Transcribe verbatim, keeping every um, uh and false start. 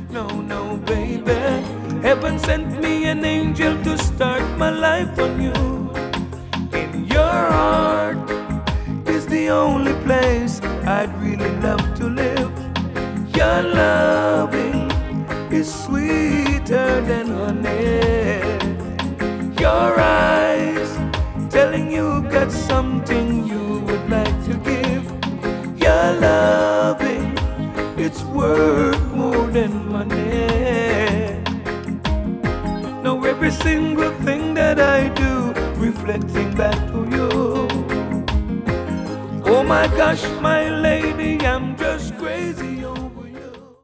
No, no, baby. Heaven sent me an angel to start my life on you. In your heart is the only place I'd really love to live. Your loving is sweeter than honey. Your eyes telling you got something you would like to give. Your loving, it's worth more than money. Now every single thing that I do, reflecting back to you. Oh my gosh, my lady, I'm just